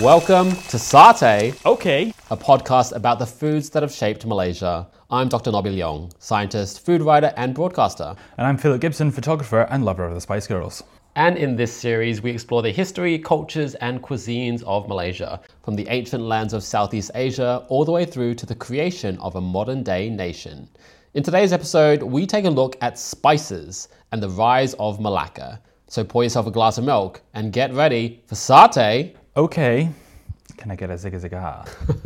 Welcome to Satay, Okay. a podcast about the foods that have shaped Malaysia. I'm Dr. Nobby Leong, scientist, food writer, and broadcaster. And I'm Philip Gibson, photographer and lover of the Spice Girls. And in this series, we explore the history, cultures, and cuisines of Malaysia, from the ancient lands of Southeast Asia all the way through to the creation of a modern-day nation. In today's episode, we take a look at spices and the rise of Malacca. So pour yourself a glass of milk and get ready for Satay. Okay. Can I get a zigga zigga?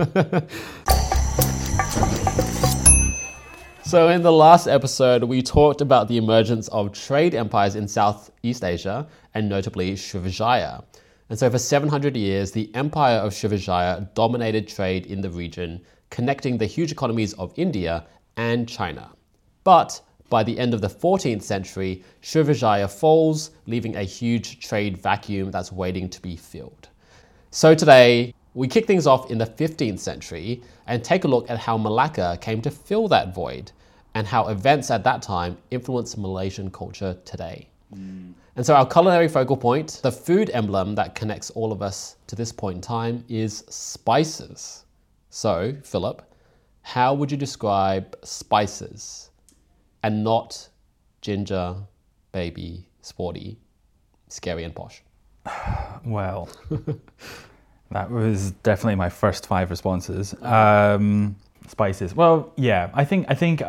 So in the last episode, we talked about the emergence of trade empires in Southeast Asia, and notably Srivijaya. And so for 700 years, the empire of Srivijaya dominated trade in the region, connecting the huge economies of India and China. But by the end of the 14th century, Srivijaya falls, leaving a huge trade vacuum that's waiting to be filled. So today, we kick things off in the 15th century and take a look at how Malacca came to fill that void and how events at that time influenced Malaysian culture today. And so our culinary focal point, the food emblem that connects all of us to this point in time, is spices. So, Philip, how would you describe spices and not ginger, baby, sporty, scary and posh? Well, that was definitely my first 5 responses. Spices. Well, yeah, I think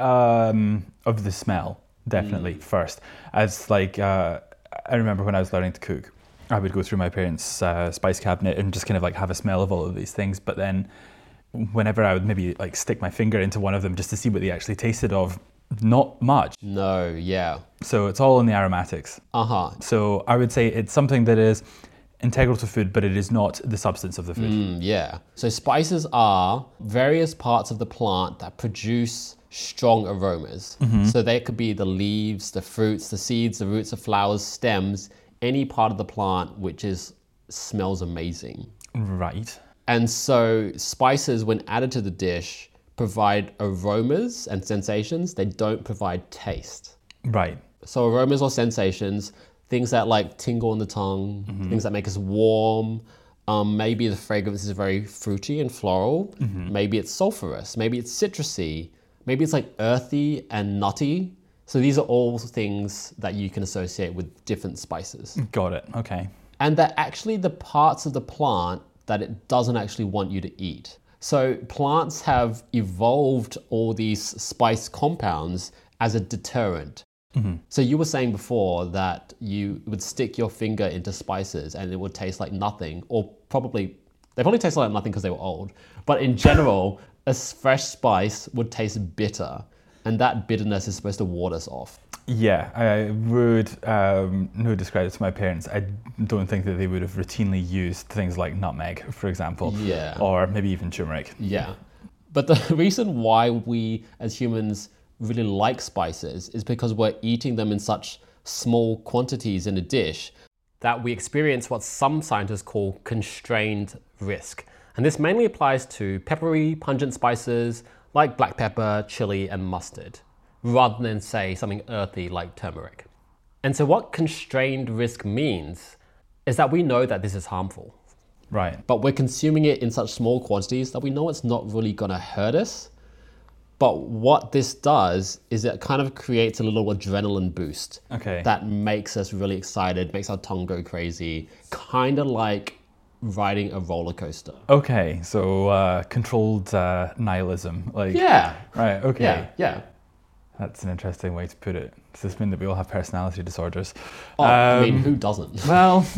of the smell, definitely first. As like, I remember when I was learning to cook, I would go through my parents' spice cabinet and just kind of like have a smell of all of these things. But then whenever I would maybe like stick my finger into one of them just to see what they actually tasted of, not much. No, yeah. So it's all in the aromatics. So I would say it's something that is integral to food, but it is not the substance of the food. Yeah. So spices are various parts of the plant that produce strong aromas. So they could be the leaves, the fruits, the seeds, the roots, the flowers, stems, any part of the plant which smells amazing. Right. And so spices, when added to the dish, provide aromas and sensations. They don't provide taste. Right. So aromas or sensations, things that like tingle in the tongue, things that make us warm. Maybe the fragrance is very fruity and floral. Maybe it's sulfurous. Maybe it's citrusy. Maybe it's like earthy and nutty. So these are all things that you can associate with different spices. Got it. Okay. And they're actually the parts of the plant that it doesn't actually want you to eat. So plants have evolved all these spice compounds as a deterrent. So you were saying before that you would stick your finger into spices and it would taste like nothing, or they probably taste like nothing because they were old. But in general, a fresh spice would taste bitter, and that bitterness is supposed to ward us off. Yeah, I would describe it to my parents. I don't think that they would have routinely used things like nutmeg, for example. Yeah. Or maybe even turmeric. Yeah. But the reason why we as humans really like spices is because we're eating them in such small quantities in a dish that we experience what some scientists call constrained risk. And this mainly applies to peppery, pungent spices like black pepper, chili, and mustard, rather than, say, something earthy like turmeric. And so what constrained risk means is that we know that this is harmful. Right. But we're consuming it in such small quantities that we know it's not really going to hurt us. But what this does is it kind of creates a little adrenaline boost. Okay. That makes us really excited, makes our tongue go crazy, kind of like riding a roller coaster. Okay, so controlled nihilism. Yeah. Right, okay. Yeah. That's an interesting way to put it. Does this mean that we all have personality disorders? Oh, I mean, who doesn't? Well...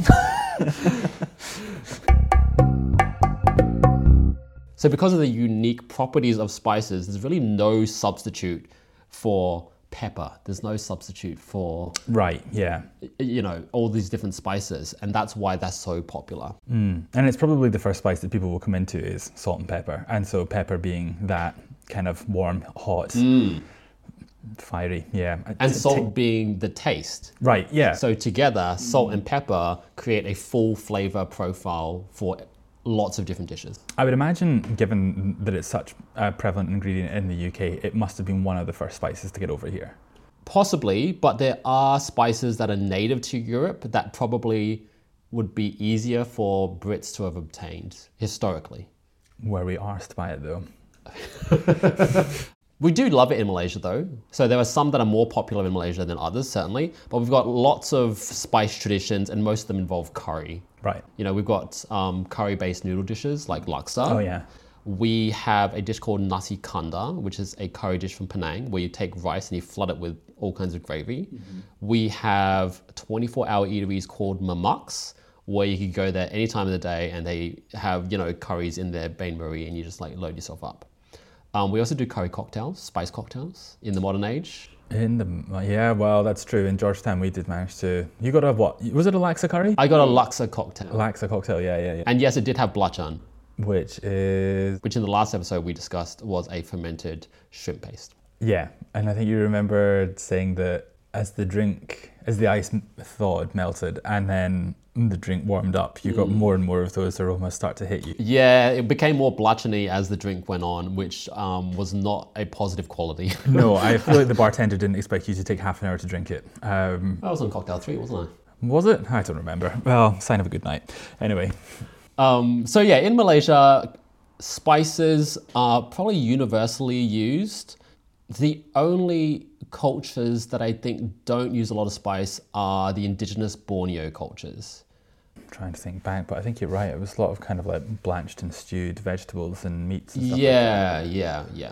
So because of the unique properties of spices, there's really no substitute for pepper. There's no substitute for, Right, yeah. All these different spices. And that's why they're so popular. And it's probably the first spice that people will come into is salt and pepper. And so pepper being that kind of warm, hot, fiery, yeah. And salt being the taste. Right, yeah. So together, salt and pepper create a full flavor profile for lots of different dishes. I would imagine, given that it's such a prevalent ingredient in the UK, it must have been one of the first spices to get over here. Possibly, but there are spices that are native to Europe that probably would be easier for Brits to have obtained historically? Were we arsed by it though? We do love it in Malaysia though. So there are some that are more popular in Malaysia than others, certainly. But we've got lots of spice traditions and most of them involve curry. Right. You know, we've got curry-based noodle dishes like laksa. Oh yeah. We have a dish called nasi kandar, which is a curry dish from Penang, where you take rice and you flood it with all kinds of gravy. Mm-hmm. We have 24-hour eateries called mamaks, where you can go there any time of the day and they have, you know, curries in their bain marie and you just like load yourself up. We also do curry cocktails, spice cocktails in the modern age. Yeah, well, that's true. In Georgetown, we did manage to. You got a what? Was it a laksa curry? I got a laksa cocktail. Laksa cocktail, yeah. And yes, it did have belacan. Which in the last episode we discussed was a fermented shrimp paste. Yeah, and I think you remembered saying that as the ice thawed, melted, and then the drink warmed up, you got more and more of those aromas start to hit you. Yeah, it became more belacan-y as the drink went on, which was not a positive quality. No, I feel like the bartender didn't expect you to take half an hour to drink it. I was on cocktail 3, wasn't I? Was it? I don't remember. Well, sign of a good night. Anyway. So yeah, in Malaysia, spices are probably universally used. The only cultures that I think don't use a lot of spice are the indigenous Borneo cultures. I'm trying to think back, but I think you're right. It was a lot of kind of like blanched and stewed vegetables and meats and stuff Yeah.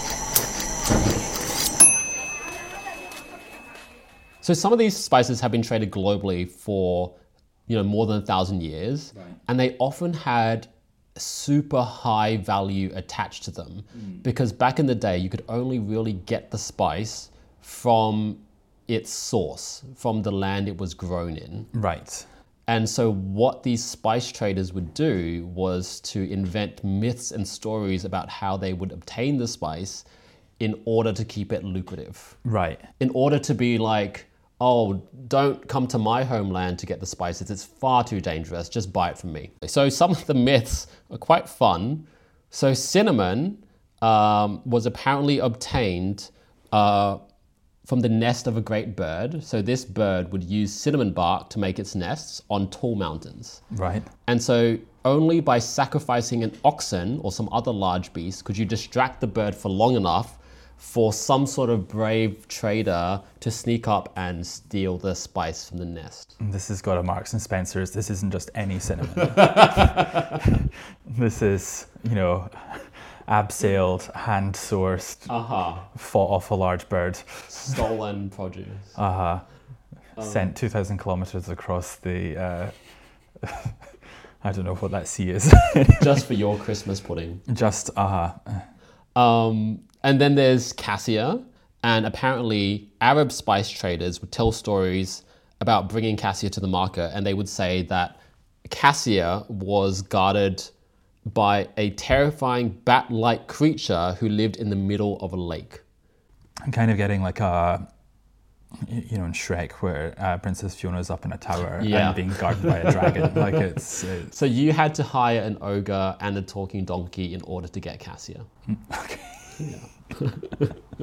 So some of these spices have been traded globally for, you know, more than 1,000 years, right. And they often had super high value attached to them because back in the day you could only really get the spice from its source, from the land it was grown in. Right. And so what these spice traders would do was to invent myths and stories about how they would obtain the spice in order to keep it lucrative. Right. In order to be like, oh, don't come to my homeland to get the spices. It's far too dangerous. Just buy it from me. So some of the myths are quite fun. So cinnamon was apparently obtained from the nest of a great bird. So this bird would use cinnamon bark to make its nests on tall mountains. Right. And so only by sacrificing an oxen or some other large beast could you distract the bird for long enough for some sort of brave trader to sneak up and steal the spice from the nest. This has got a Marks and Spencer's. This isn't just any cinnamon. This is, you know, abseiled, hand-sourced, fought off a large bird. Stolen produce. Sent 2,000 kilometers across the, I don't know what that sea is. Just for your Christmas pudding. Just, And then there's cassia, and apparently Arab spice traders would tell stories about bringing cassia to the market, and they would say that cassia was guarded by a terrifying bat-like creature who lived in the middle of a lake. I'm kind of getting like a, you know, in Shrek where Princess Fiona's up in a tower and being guarded by a dragon. Like it's... So you had to hire an ogre and a talking donkey in order to get cassia. Okay. Yeah.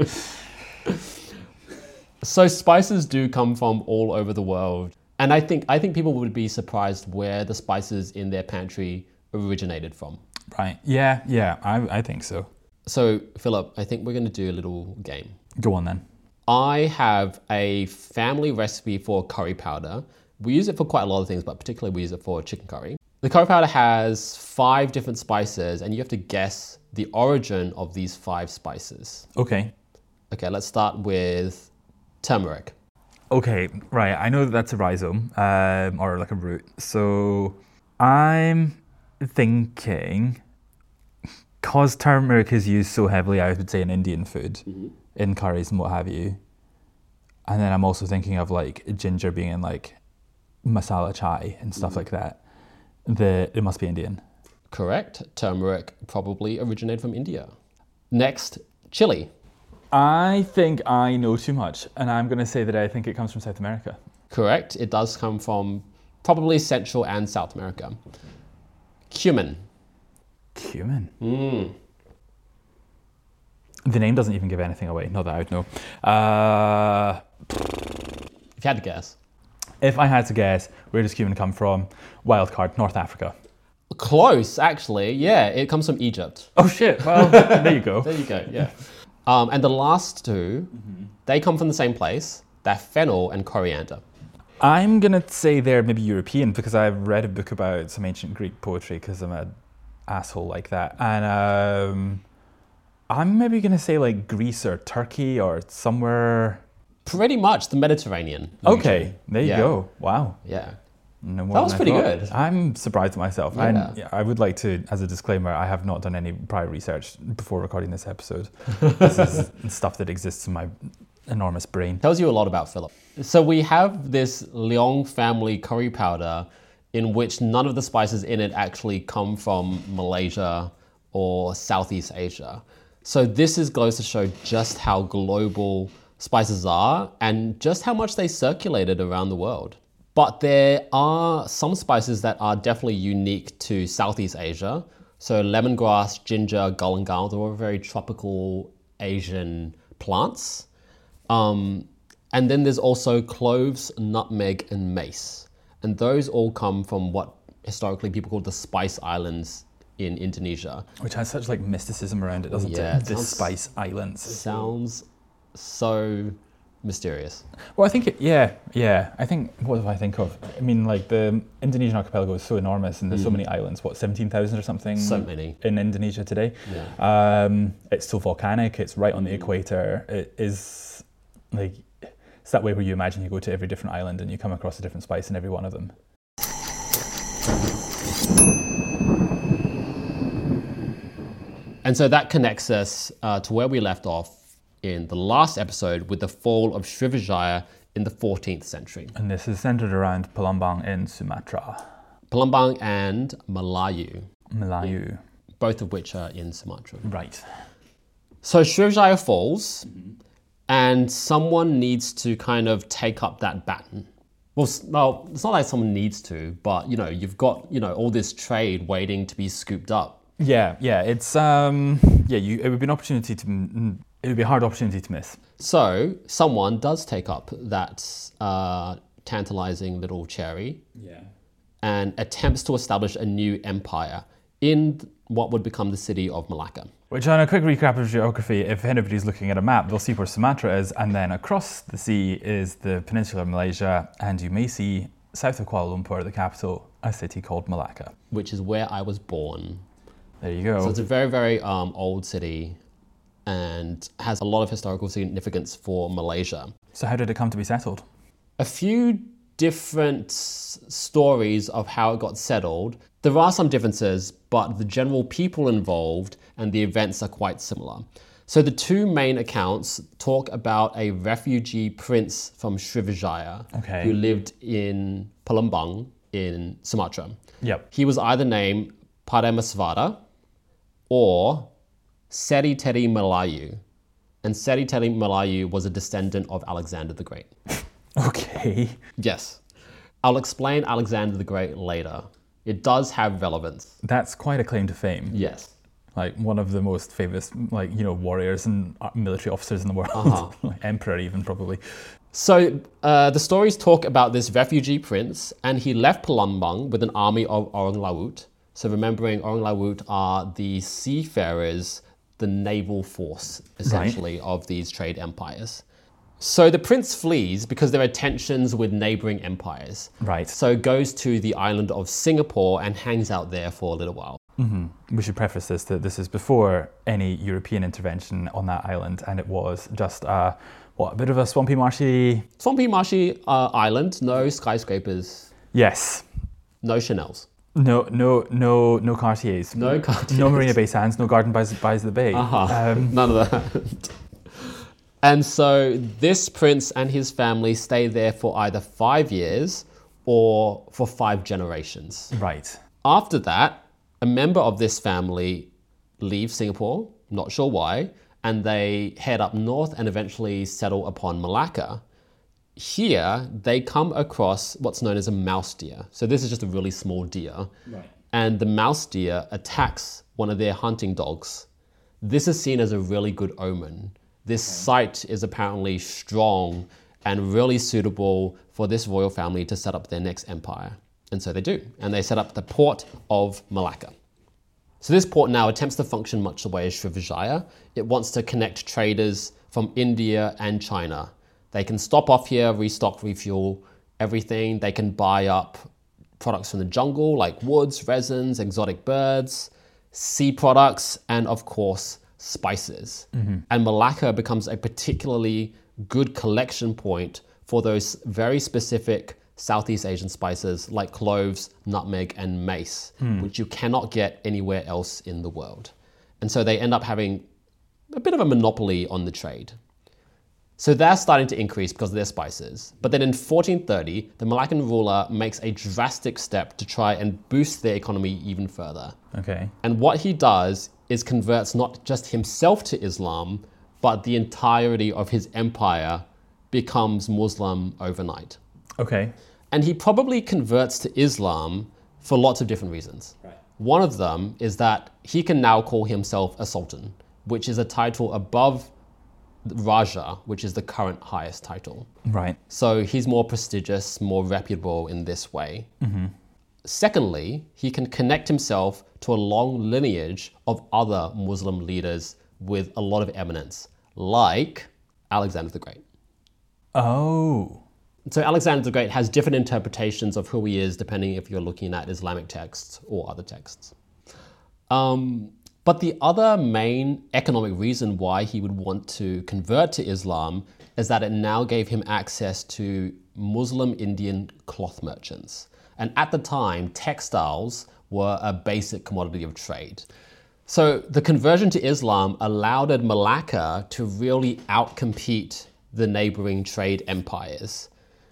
So spices do come from all over the world. And I think people would be surprised where the spices in their pantry originated from. Right. Yeah, I think so. So, Philip, I think we're going to do a little game. Go on then. I have a family recipe for curry powder. We use it for quite a lot of things, but particularly we use it for chicken curry. The curry powder has 5 different spices, and you have to guess the origin of these 5 spices. Okay, let's start with turmeric. Okay, right. I know that's a rhizome, or like a root. So I'm thinking, because turmeric is used so heavily, I would say in Indian food, in curries and what have you. And then I'm also thinking of like ginger being in like masala chai and stuff like that. It must be Indian. Correct. Turmeric probably originated from India. Next, chili. I think I know too much, and I'm going to say that I think it comes from South America. Correct. It does come from probably Central and South America. Cumin. Cumin? The name doesn't even give anything away. Not that I would know. If you had to guess. If I had to guess, where does cumin come from? Wildcard, North Africa. Close, actually. Yeah, it comes from Egypt. Oh shit, well, there you go. There you go, yeah. And the last two, they come from the same place. They're fennel and coriander. I'm going to say they're maybe European because I've read a book about some ancient Greek poetry because I'm an asshole like that. And I'm maybe going to say like Greece or Turkey or somewhere. Pretty much the Mediterranean. Okay, usually. there you go. Wow. Yeah. No more That was than I pretty thought. good. I'm surprised at myself. Yeah. And I would like to, as a disclaimer, I have not done any prior research before recording this episode. This is stuff that exists in my enormous brain. Tells you a lot about Philip. So we have this Leong family curry powder in which none of the spices in it actually come from Malaysia or Southeast Asia. So this goes to show just how global spices are and just how much they circulated around the world. But there are some spices that are definitely unique to Southeast Asia. So lemongrass, ginger, galangal, they're all very tropical Asian plants. And then there's also cloves, nutmeg, and mace. And those all come from what historically people call the Spice Islands in Indonesia. Which has such like mysticism around it, doesn't Yeah, it? The Spice Islands. Sounds so mysterious. Well, I think, I think, what do I think of? I mean, like the Indonesian archipelago is so enormous and there's so many islands, 17,000 or something? So many. In Indonesia today. Yeah. It's still volcanic, it's right on the equator. It is like, it's that way where you imagine you go to every different island and you come across a different spice in every one of them. And so that connects us to where we left off in the last episode with the fall of Srivijaya in the 14th century. And this is centered around Palembang in Sumatra. Palembang and Melayu, Melayu. both of which are in Sumatra. Right. So Srivijaya falls, and someone needs to kind of take up that baton. Well, it's not like someone needs to, but you've got all this trade waiting to be scooped up. Yeah, it's it would be an opportunity to. It would be a hard opportunity to miss. So someone does take up that tantalizing little cherry and attempts to establish a new empire in what would become the city of Malacca. Which, on a quick recap of geography, if anybody's looking at a map, they'll see where Sumatra is, and then across the sea is the peninsula of Malaysia, and you may see, south of Kuala Lumpur, the capital, a city called Malacca. Which is where I was born. There you go. So it's a very, very old city and has a lot of historical significance for Malaysia. So how did it come to be settled? A few different stories of how it got settled. There are some differences, but the general people involved and the events are quite similar. So the two main accounts talk about a refugee prince from Srivijaya who lived in Palembang in Sumatra. Yep. He was either named Parameswara or Seri Teri Melayu. And Seri Teri Melayu was a descendant of Alexander the Great. Okay. Yes. I'll explain Alexander the Great later. It does have relevance. That's quite a claim to fame. Yes. Like one of the most famous, warriors and military officers in the world. Emperor even, probably. So the stories talk about this refugee prince, and he left Palembang with an army of Orang Laut. So remembering Orang Laut are the seafarers, the naval force, essentially, of these trade empires. So the prince flees because there are tensions with neighboring empires. Right. So goes to the island of Singapore and hangs out there for a little while. Mm-hmm. We should preface this that this is before any European intervention on that island, and it was just a bit of a swampy, marshy Island, no skyscrapers. Yes. No Chanels. No Cartiers. No Cartiers. No Marina Bay Sands, no Garden by the Bay. None of that. And so this prince and his family stay there for either 5 years or for 5 generations. Right. After that, a member of this family leaves Singapore, not sure why, and they head up north and eventually settle upon Malacca. Here, they come across what's known as a mouse deer. So this is just a really small deer. Right. And the mouse deer attacks one of their hunting dogs. This is seen as a really good omen. This site is apparently strong and really suitable for this royal family to set up their next empire. And so they do. And they set up the port of Malacca. So this port now attempts to function much the way as Srivijaya. It wants to connect traders from India and China. They can stop off here, restock, refuel everything. They can buy up products from the jungle like woods, resins, exotic birds, sea products, and of course, spices. And Malacca becomes a particularly good collection point for those very specific Southeast Asian spices like cloves, nutmeg, and mace, which you cannot get anywhere else in the world. And so they end up having a bit of a monopoly on the trade. So they're starting to increase because of their spices. But then in 1430, the Malaccan ruler makes a drastic step to try and boost their economy even further. Okay. And what he does is converts not just himself to Islam, but the entirety of his empire becomes Muslim overnight. Okay. And he probably converts to Islam for lots of different reasons. Right. One of them is that he can now call himself a sultan, which is a title above Raja, which is the current highest title. Right. So he's more prestigious, more reputable in this way. Secondly, he can connect himself to a long lineage of other Muslim leaders with a lot of eminence, like Alexander the Great. Oh. So Alexander the Great has different interpretations of who he is depending if you're looking at Islamic texts or other texts. But the other main economic reason why he would want to convert to Islam is that it now gave him access to Muslim Indian cloth merchants. And at the time, textiles were a basic commodity of trade. So the conversion to Islam allowed Malacca to really outcompete the neighboring trade empires.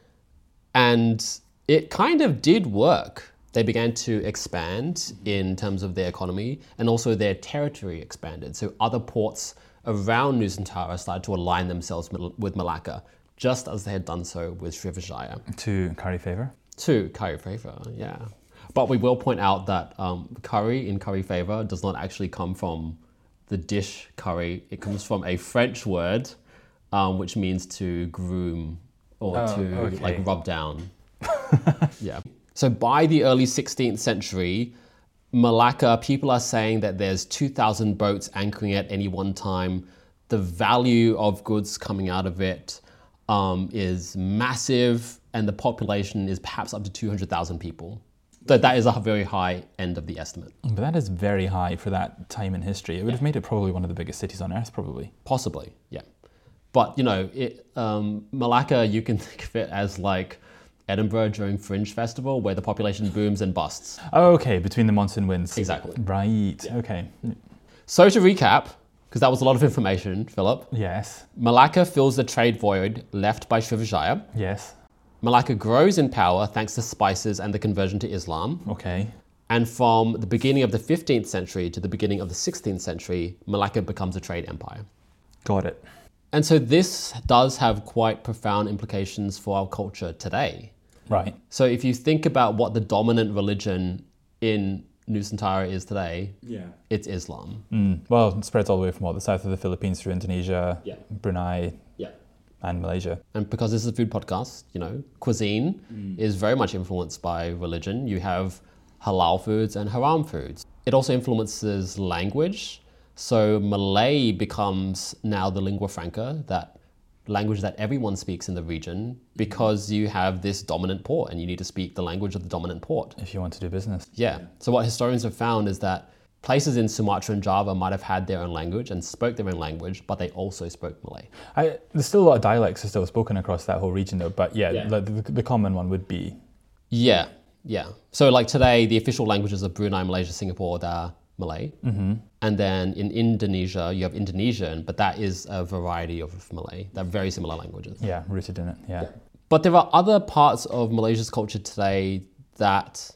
And it kind of did work. They began to expand in terms of their economy, and also their territory expanded. So other ports around Nusantara started to align themselves with Malacca, just as they had done so with Srivijaya. To curry favor? To curry favor, yeah. But we will point out that curry in curry favor does not actually come from the dish curry. It comes from a French word, which means to groom or like rub down. Yeah. So by the early 16th century, Malacca, people are saying that there's 2,000 boats anchoring at any one time. The value of goods coming out of it is massive, and the population is perhaps up to 200,000 people. So that is a very high end of the estimate. But that is very high for that time in history. It would have made it probably one of the biggest cities on earth, probably. Possibly, yeah. But, you know, Malacca, you can think of it as like Edinburgh during Fringe Festival, where the population booms and busts. Oh, okay, between the monsoon winds. Exactly. Right, okay. So to recap, because that was a lot of information, Philip. Yes. Malacca fills the trade void left by Srivijaya. Yes. Malacca grows in power thanks to spices and the conversion to Islam. Okay. And from the beginning of the 15th century to the beginning of the 16th century, Malacca becomes a trade empire. Got it. And so this does have quite profound implications for our culture today. Right. So if you think about what the dominant religion in Nusantara is today, it's Islam. Well, it spreads all the way from the south of the Philippines through Indonesia, Brunei, and Malaysia. And because this is a food podcast, you know, cuisine is very much influenced by religion. You have halal foods and haram foods. It also influences language. So Malay becomes now the lingua franca, that language that everyone speaks in the region, because you have this dominant port and you need to speak the language of the dominant port. If you want to do business. Yeah. So what historians have found is that places in Sumatra and Java might have had their own language and spoke their own language, but they also spoke Malay. There's still a lot of dialects are still spoken across that whole region though, but the common one would be... Yeah. So like today, the official languages of Brunei, Malaysia, Singapore, they're Malay. And then in Indonesia, you have Indonesian, but that is a variety of Malay. They're very similar languages. Yeah, rooted in it, yeah. But there are other parts of Malaysia's culture today that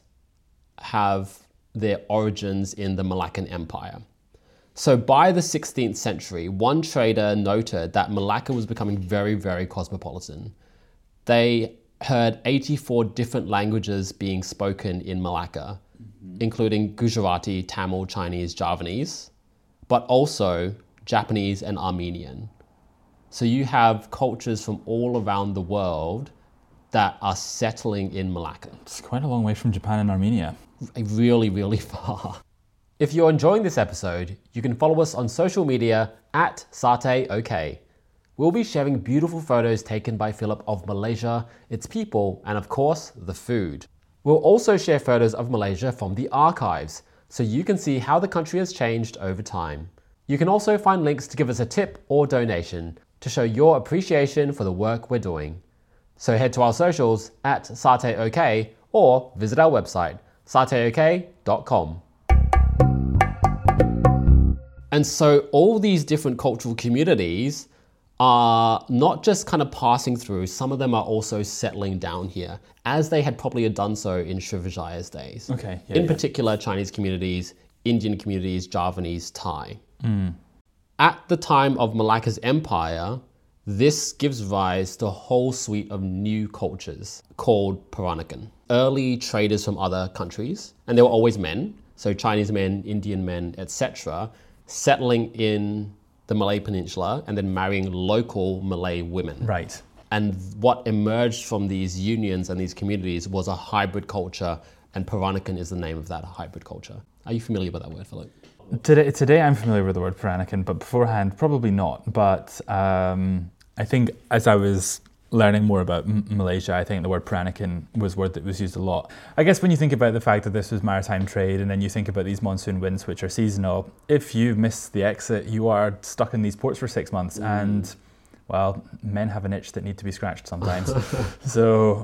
have their origins in the Malaccan Empire. So by the 16th century, one trader noted that Malacca was becoming very, very cosmopolitan. They heard 84 different languages being spoken in Malacca, including Gujarati, Tamil, Chinese, Javanese, but also Japanese and Armenian. So you have cultures from all around the world that are settling in Malacca. It's quite a long way from Japan and Armenia. Really, really far. If you're enjoying this episode, you can follow us on social media at SateOK. We'll be sharing beautiful photos taken by Philip of Malaysia, its people, and of course, the food. We'll also share photos of Malaysia from the archives, so you can see how the country has changed over time. You can also find links to give us a tip or donation to show your appreciation for the work we're doing. So head to our socials at SateOK or visit our website, sateok.com. And so all these different cultural communities are not just kind of passing through, some of them are also settling down here, as they had probably done so in Srivijaya's days. Okay. In particular, Chinese communities, Indian communities, Javanese, Thai. At the time of Malacca's empire, this gives rise to a whole suite of new cultures called Peranakan. Early traders from other countries, and they were always men, so Chinese men, Indian men, etc., settling in the Malay Peninsula and then marrying local Malay women. Right. And what emerged from these unions and these communities was a hybrid culture, and Peranakan is the name of that hybrid culture. Are you familiar with that word, Philip? Today I'm familiar with the word Peranakan, but beforehand probably not. But I think as I was learning more about Malaysia, I think the word Peranakan was a word that was used a lot. I guess when you think about the fact that this was maritime trade, and then you think about these monsoon winds which are seasonal, if you miss the exit, you are stuck in these ports for 6 months. And well, men have an itch that need to be scratched sometimes. So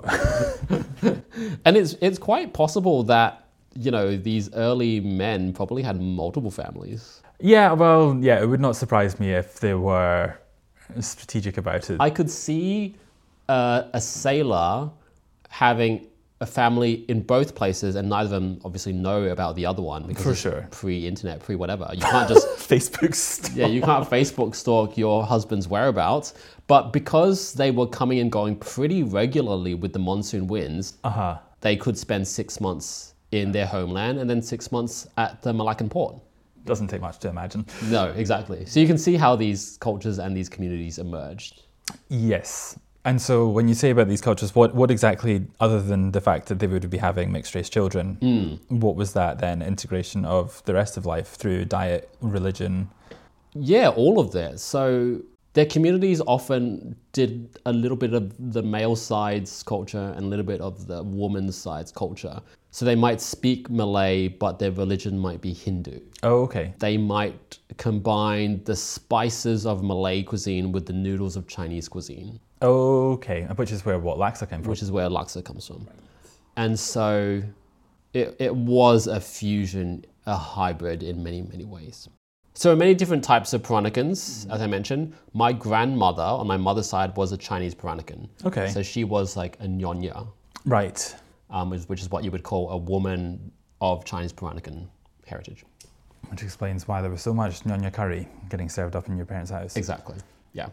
and it's quite possible that, you know, these early men probably had multiple families. yeah, it would not surprise me if they were strategic about it. I could see a sailor having a family in both places, and neither of them obviously know about the other one because For it's sure. pre-internet, pre-whatever. You can't just Facebook stuff. yeah, you can't Facebook stalk your husband's whereabouts. But because they were coming and going pretty regularly with the monsoon winds, they could spend 6 months in their homeland and then 6 months at the Malaccan port. Doesn't take much to imagine. No, exactly. So you can see how these cultures and these communities emerged. Yes. And so when you say about these cultures, what exactly, other than the fact that they would be having mixed race children, what was that then? Integration of the rest of life through diet, religion? Yeah, all of that. So their communities often did a little bit of the male side's culture and a little bit of the woman's side's culture. So they might speak Malay, but their religion might be Hindu. Oh, okay. They might combine the spices of Malay cuisine with the noodles of Chinese cuisine. Okay, which is where laksa came from. Which is where laksa comes from. And so it was a fusion, a hybrid in many, many ways. So many different types of Peranakans, as I mentioned. My grandmother on my mother's side was a Chinese Peranakan. Okay. So she was like a nyonya, Right. Which is what you would call a woman of Chinese Peranakan heritage. Which explains why there was so much nyonya curry getting served up in your parents' house. Exactly. Yeah.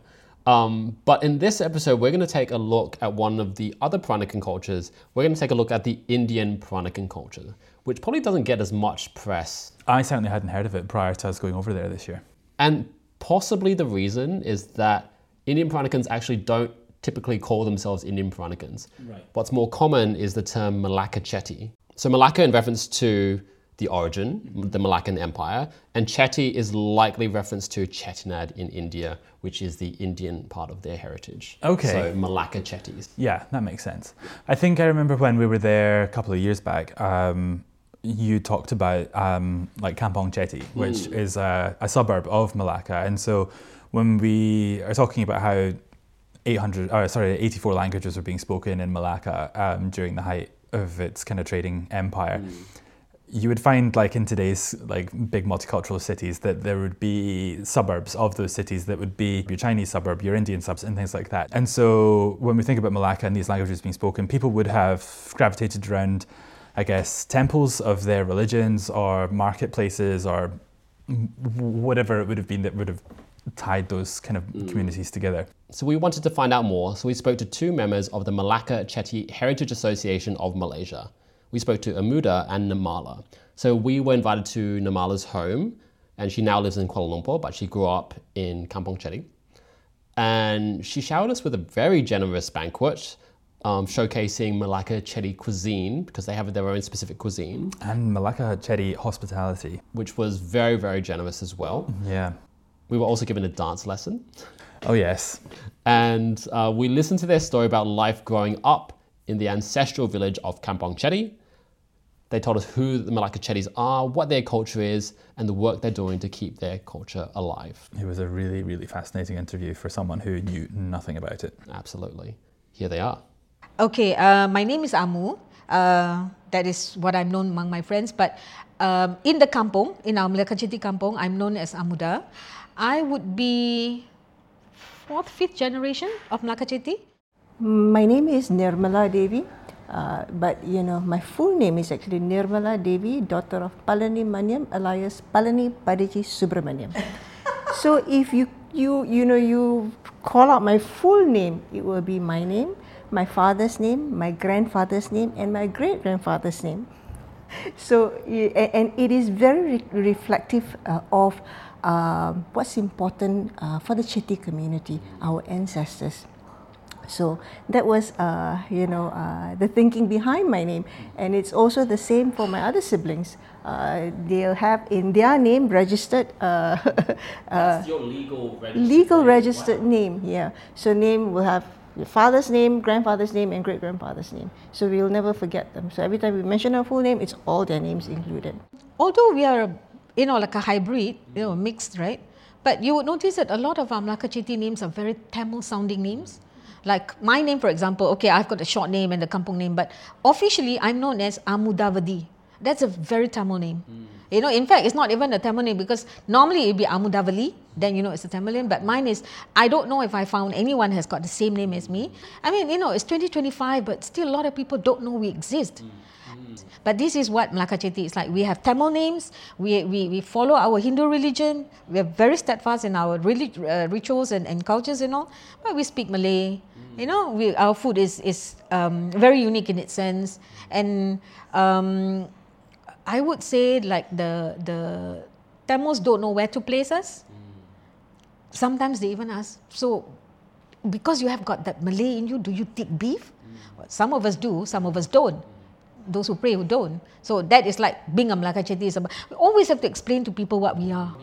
But in this episode, we're going to take a look at one of the other Peranakan cultures. We're going to take a look at the Indian Peranakan culture, which probably doesn't get as much press. I certainly hadn't heard of it prior to us going over there this year. And possibly the reason is that Indian Peranakans actually don't typically call themselves Indian Peranakans. Right. What's more common is the term Malacca Chetty. So Malacca in reference to the origin, the Malaccan Empire, and Chetty is likely reference to Chettinad in India, which is the Indian part of their heritage. Okay. So Malacca Chetties. Yeah, that makes sense. I think I remember when we were there a couple of years back, you talked about like Kampong Chetty, which is a suburb of Malacca. And so when we are talking about how 84 languages were being spoken in Malacca during the height of its kind of trading empire, you would find, like in today's like big multicultural cities, that there would be suburbs of those cities that would be your Chinese suburb, your Indian subs, and things like that. And so when we think about Malacca and these languages being spoken, people would have gravitated around, I guess, temples of their religions or marketplaces or whatever it would have been that would have tied those kind of communities together. So we wanted to find out more, so we spoke to two members of the Malacca Chetty Heritage Association of Malaysia. We spoke to Amuda and Namala. So we were invited to Namala's home, and she now lives in Kuala Lumpur, but she grew up in Kampong Chetty. And she showered us with a very generous banquet, showcasing Malacca Chetty cuisine, because they have their own specific cuisine. And Malacca Chetty hospitality. Which was very, very generous as well. Yeah. We were also given a dance lesson. Oh, yes. And we listened to their story about life growing up in the ancestral village of Kampong Chetty. They told us who the Malacca Chetties are, what their culture is, and the work they're doing to keep their culture alive. It was a really, really fascinating interview for someone who knew nothing about it. Absolutely. Here they are. Okay, my name is Amu. That is what I'm known among my friends. But in the kampong, in our Malacca Chetty kampong, I'm known as Amuda. I would be 4th, 5th generation of Malacca Chetty. My name is Nirmala Devi, but you know my full name is actually Nirmala Devi, daughter of Palani Maniam alias Palani Padaji Subramaniam. So if you call out my full name, it will be my name, my father's name, my grandfather's name, and my great grandfather's name. So and it is very reflective of what's important for the Chetty community, our ancestors. So that was, the thinking behind my name, and it's also the same for my other siblings. They'll have in their name registered. That's your legal registered name. Yeah. So name will have your father's name, grandfather's name, and great grandfather's name. So we'll never forget them. So every time we mention our full name, it's all their names included. Although we are, like a hybrid, mixed, right? But you would notice that a lot of our Malacca Chetty names are very Tamil sounding names. Like my name, for example, okay, I've got a short name and the kampong name, but officially I'm known as Amudavadi. That's a very Tamil name. In fact, it's not even a Tamil name because normally it'd be Amudavali, then it's a Tamil name, but mine is, I don't know if I found anyone has got the same name as me. I mean, it's 2025, but still a lot of people don't know we exist. But this is what Malacca Chetty is like. We have Tamil names, we follow our Hindu religion, we are very steadfast in our rituals and cultures and all, but we speak Malay. Our food is very unique in its sense, and I would say like the Tamils don't know where to place us. Sometimes they even ask, so because you have got that Malay in you, do you take beef? Well, some of us do, some of us don't. Those who pray who don't. So that is like being a Malacca Chetty. We always have to explain to people what we are.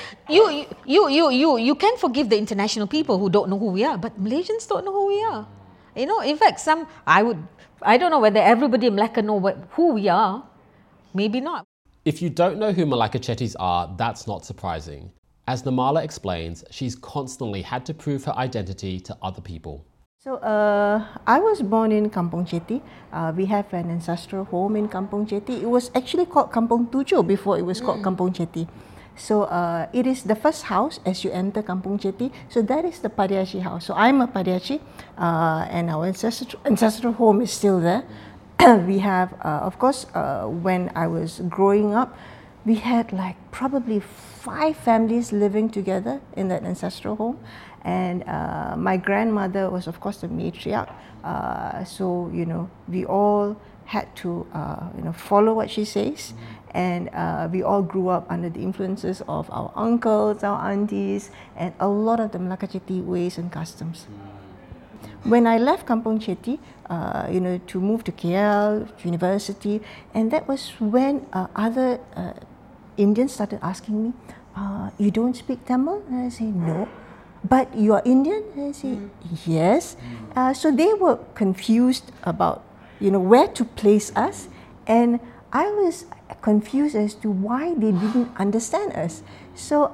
You can forgive the international people who don't know who we are, but Malaysians don't know who we are. In fact, I don't know whether everybody in Malacca know who we are. Maybe not. If you don't know who Malacca Chetties are, that's not surprising. As Nirmala explains, she's constantly had to prove her identity to other people. So I was born in Kampong Chetty. We have an ancestral home in Kampong Chetty. It was actually called Kampong Tujuh before it was called Kampong Chetty. So it is the first house as you enter Kampong Chetty. So that is the Padiachi house. So I'm a Padiachi, and our ancestral home is still there. We have, of course, when I was growing up, we had like probably 5 families living together in that ancestral home. And my grandmother was, of course, the matriarch. So, we all had to, follow what she says. And we all grew up under the influences of our uncles, our aunties, and a lot of the Malacca Chetty ways and customs. When I left Kampong Chetty, to move to KL, university, and that was when other Indians started asking me, you don't speak Tamil? And I say, no. But you are Indian? And I say, yes. So they were confused about, where to place us. And I was confused as to why they didn't understand us. So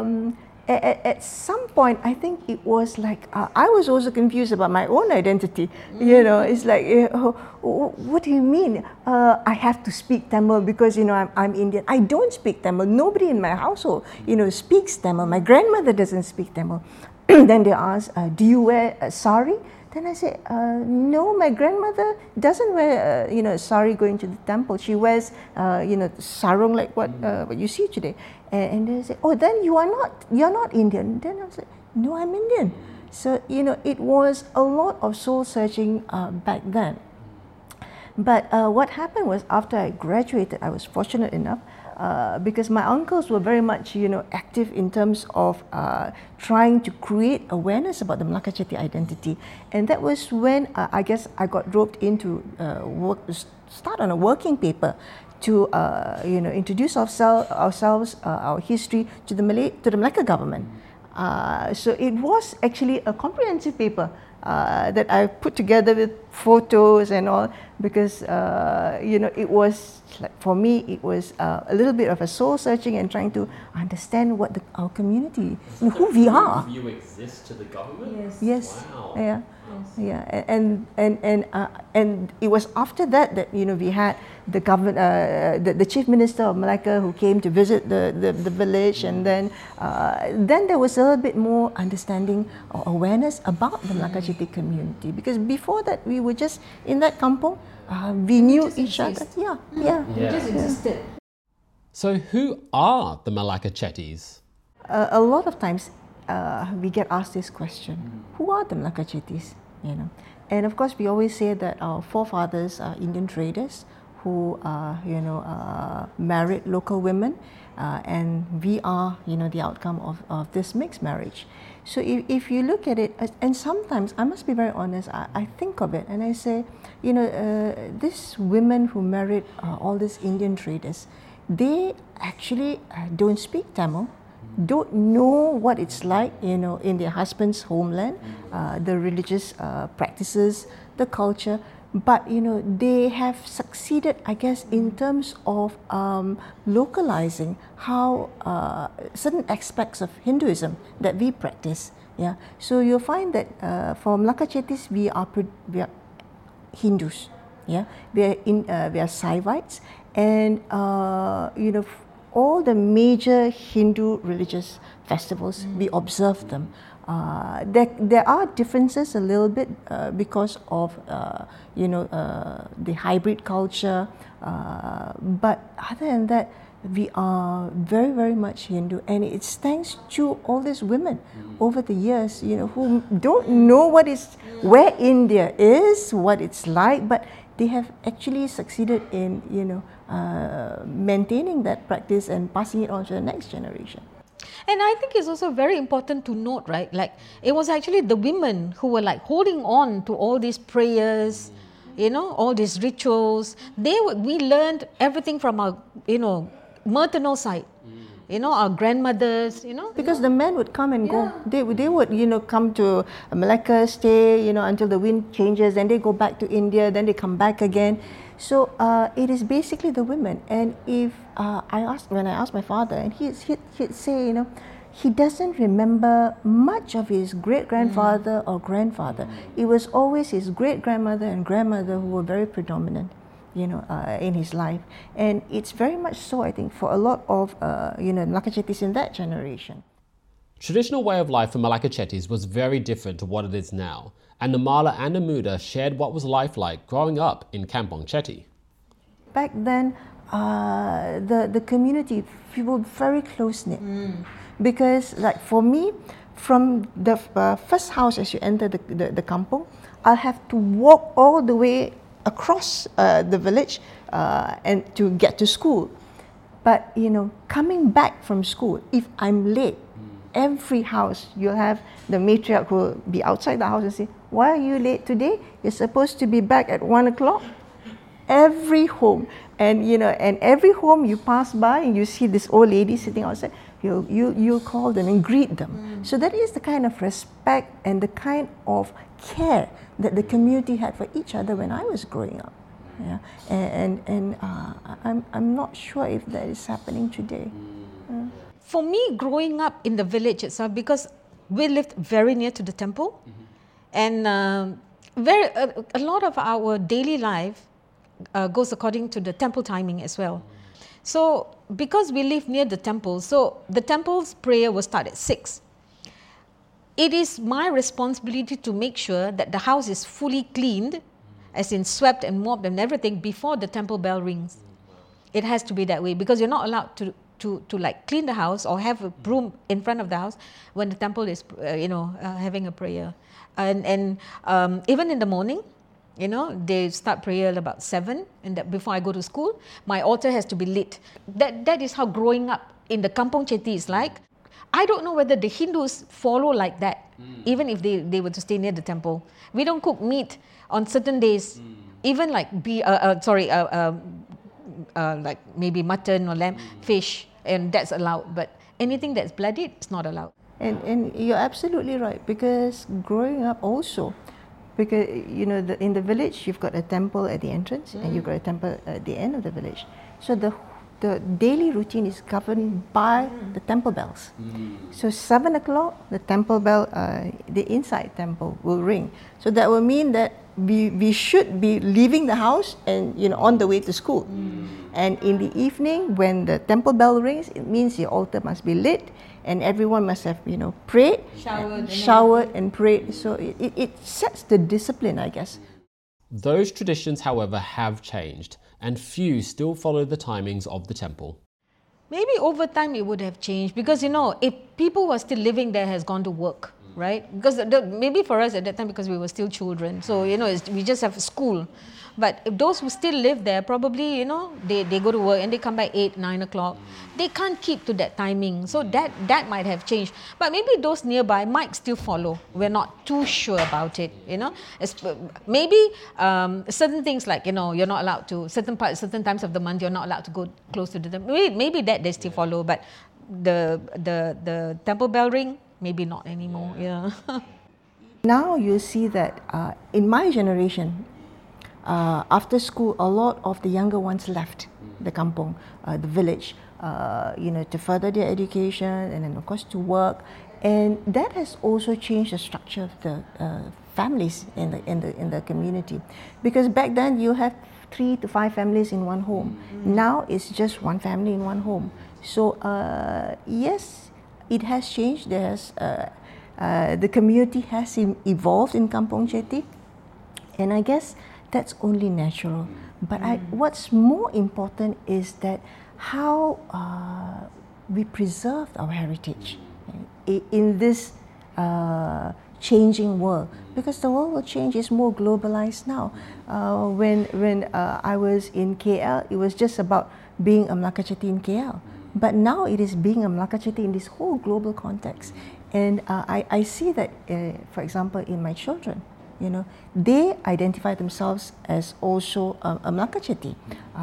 at some point, I think it was like, I was also confused about my own identity. It's like, what do you mean? I have to speak Tamil because, I'm Indian. I don't speak Tamil. Nobody in my household, speaks Tamil. My grandmother doesn't speak Tamil. Then they ask, do you wear a sari? Then I say, no, my grandmother doesn't wear, sari going to the temple. She wears, sarong like what you see today. And they say, oh, then you're not Indian. Then I was like, no, I'm Indian. So, it was a lot of soul searching back then. But what happened was after I graduated, I was fortunate enough because my uncles were very much, active in terms of trying to create awareness about the Melaka Chetty identity. And that was when I guess I got roped into start on a working paper to introduce ourselves, our history to the Melaka government. So it was actually a comprehensive paper that I put together with photos and all, because it was like, for me, it was a little bit of a soul searching and trying to understand what our community, who we are. You exist to the government? Yes. Wow. Yeah. Yeah, and it was after that we had the government, the chief minister of Malacca, who came to visit the village, and then there was a little bit more understanding or awareness about the Melaka Chetty community, because before that we were just in that kampung, we knew each other. Yeah. We just existed. So who are the Melaka Chetties? A lot of times we get asked this question: who are the Melaka Chetties? And of course we always say that our forefathers are Indian traders who married local women, and we are the outcome of this mixed marriage. So if you look at it, and sometimes I must be very honest, I think of it and I say, these women who married all these Indian traders, they actually don't speak Tamil, don't know what it's like, in their husband's homeland, the religious practices, the culture. But they have succeeded, I guess, in terms of localizing how certain aspects of Hinduism that we practice. Yeah, so you'll find that for Melaka Chetties, we are Hindus. Yeah, we are Saivites, and all the major Hindu religious festivals, we observe them. There are differences a little bit because of the hybrid culture, but other than that, we are very, very much Hindu, and it's thanks to all these women over the years, who don't know where India is, what it's like, but they have actually succeeded in maintaining that practice and passing it on to the next generation. And I think it's also very important to note, right? Like, it was actually the women who were like holding on to all these prayers, all these rituals. We learned everything from our, maternal side. Our grandmothers, Because the men would come and go. They would, come to Malacca, stay, until the wind changes, then they go back to India, then they come back again. So it is basically the women. And if when I asked my father, and he'd say, he doesn't remember much of his great-grandfather or grandfather. It was always his great-grandmother and grandmother who were very predominant, in his life. And it's very much so, I think, for a lot of, Melaka Chetties in that generation. Traditional way of life for Melaka Chetties was very different to what it is now, and Namala and Amuda shared what was life like growing up in Kampong Chetty. Back then, the community, we were very close-knit. Because, like, for me, from the first house as you enter the kampong, I'll have to walk all the way across the village and to get to school. But, coming back from school, if I'm late, every house, you'll have the matriarch who will be outside the house and say, "Why are you late today? You're supposed to be back at 1 o'clock." Every home, and every home you pass by and you see this old lady sitting outside, you'll call them and greet them. So that is the kind of respect and the kind of care that the community had for each other when I was growing up. Yeah, and I'm not sure if that is happening today. For me, growing up in the village itself, because we lived very near to the temple, and a lot of our daily life goes according to the temple timing as well. So because we live near the temple, so the temple's prayer will start at 6. It is my responsibility to make sure that the house is fully cleaned, as in swept and mopped and everything, before the temple bell rings. It has to be that way, because you're not allowed to like clean the house or have a broom in front of the house when the temple is having a prayer. And even in the morning, You know, they start prayer about 7, and that before I go to school, my altar has to be lit. That is how growing up in the Kampong Cheti is like. I don't know whether the Hindus follow like that, even if they were to stay near the temple. We don't cook meat on certain days, even like like maybe mutton or lamb, fish, and that's allowed. But anything that's bloodied is not allowed. And you're absolutely right, because growing up also, because you know in the village you've got a temple at the entrance and you've got a temple at the end of the village. So the daily routine is governed by the temple bells. So 7 o'clock, the temple bell, the inside temple will ring. So that will mean that we should be leaving the house and on the way to school. And in the evening, when the temple bell rings, it means the altar must be lit, and everyone must have prayed, showered and prayed. So it sets the discipline, I guess. Those traditions, however, have changed, and few still follow the timings of the temple. Maybe over time it would have changed, because if people were still living there has gone to work, right? Because maybe for us at that time, because we were still children, so we just have school. But if those who still live there, probably they go to work and they come back 8, 9 o'clock. They can't keep to that timing, so that might have changed. But maybe those nearby might still follow. We're not too sure about it. Maybe certain things like you're not allowed to certain times of the month you're not allowed to go close to the temple. Maybe that they still follow, but the temple bell ring, maybe not anymore. Yeah. Now you see that in my generation, after school, a lot of the younger ones left the kampong, the village, to further their education, and then of course to work, and that has also changed the structure of the families in the community, because back then you have 3 to 5 families in one home. Now it's just one family in one home. So yes, it has changed. The community has evolved in Kampong Cheti, and I guess that's only natural. But what's more important is that how we preserved our heritage in this changing world, because the world will change. It's more globalized now. When I was in KL, it was just about being a Melaka Cheti in KL. But now it is being a Melaka Cheti in this whole global context. And I see that, for example, in my children, they identify themselves as also a Melaka Cheti.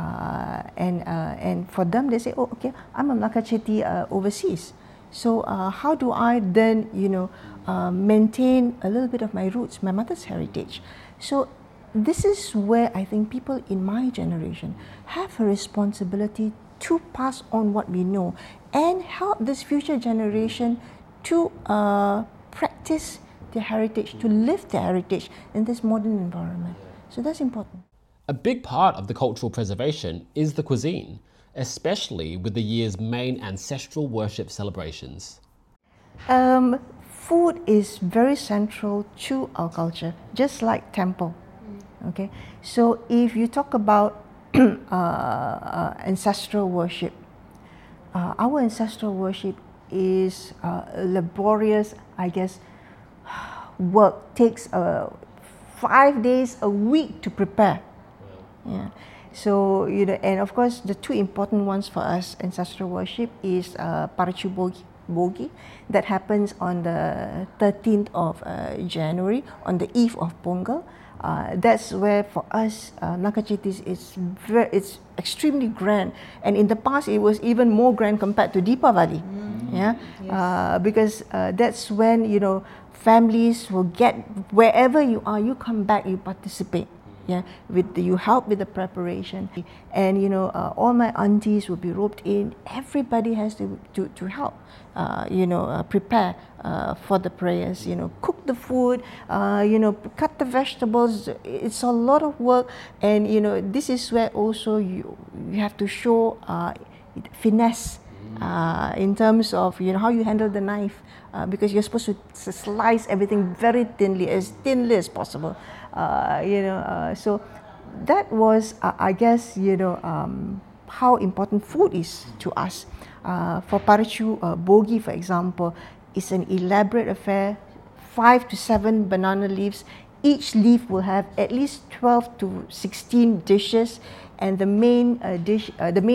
And for them, they say, oh, okay, I'm a Melaka Cheti overseas. So how do I then, maintain a little bit of my roots, my mother's heritage? So this is where I think people in my generation have a responsibility to pass on what we know and help this future generation to practice their heritage, to live their heritage in this modern environment. So that's important. A big part of the cultural preservation is the cuisine, especially with the year's main ancestral worship celebrations. Food is very central to our culture, just like temple. Okay, so if you talk about ancestral worship, our ancestral worship is laborious, I guess. Work takes 5 days a week to prepare. Yeah. So and of course the 2 important ones for us ancestral worship is Parachu Bogi that happens on the 13th of January, on the eve of Pongal. That's where for us Melaka Chetis it's extremely grand, and in the past it was even more grand compared to Deepavali. Yes. Because that's when families will get, wherever you are, you come back, you participate. Yeah, you help with the preparation, and all my aunties will be roped in. Everybody has to help, prepare for the prayers. Cook the food, cut the vegetables. It's a lot of work, and this is where also you have to show finesse in terms of how you handle the knife, because you're supposed to slice everything very thinly as possible. So that was, I guess, how important food is to us. For Parachu Bogi, for example, it's an elaborate affair, 5 to 7 banana leaves each leaf will have at least 12 to 16 dishes, and the main dish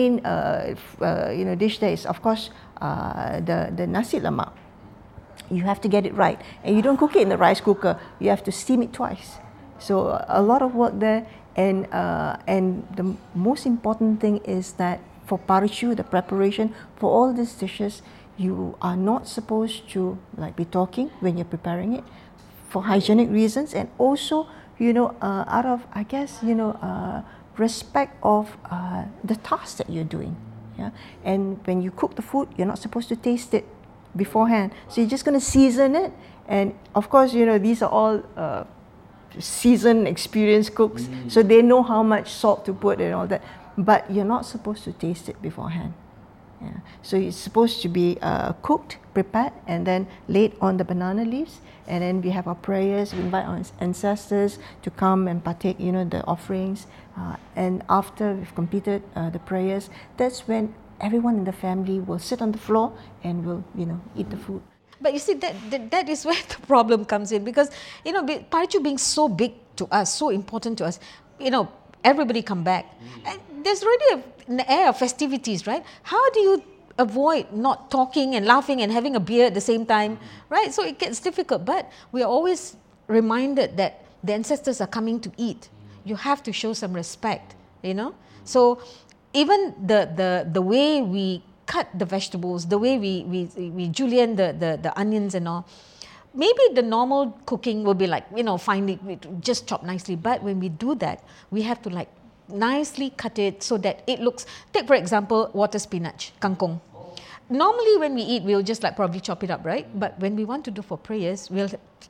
there is, of course, the nasi lemak. You have to get it right, and you don't cook it in the rice cooker. You have to steam it twice. So a lot of work there, and the most important thing is that for parichu, the preparation for all these dishes, you are not supposed to be talking when you're preparing it, for hygienic reasons, and also out of respect of the task that you're doing. Yeah, and when you cook the food, you're not supposed to taste it beforehand. So you're just going to season it, and of course, these are all seasoned, experienced cooks, so they know how much salt to put and all that. But you're not supposed to taste it beforehand. Yeah. So it's supposed to be cooked, prepared, and then laid on the banana leaves. And then we have our prayers. We invite our ancestors to come and partake, the offerings. And after we've completed the prayers, that's when everyone in the family will sit on the floor and will, eat the food. But you see, that is where the problem comes in, because, parichu being so big to us, so important to us, everybody come back. And there's already an air of festivities, right? How do you avoid not talking and laughing and having a beer at the same time, right? So it gets difficult, but we are always reminded that the ancestors are coming to eat. You have to show some respect, So even the way we cut the vegetables, the way we julienne the onions and all, maybe the normal cooking will be finely, just chop nicely. But when we do that, we have to nicely cut it so that it looks. Take for example, water spinach, kangkong. Normally when we eat, we'll just probably chop it up, right? But when we want to do for prayers, we'll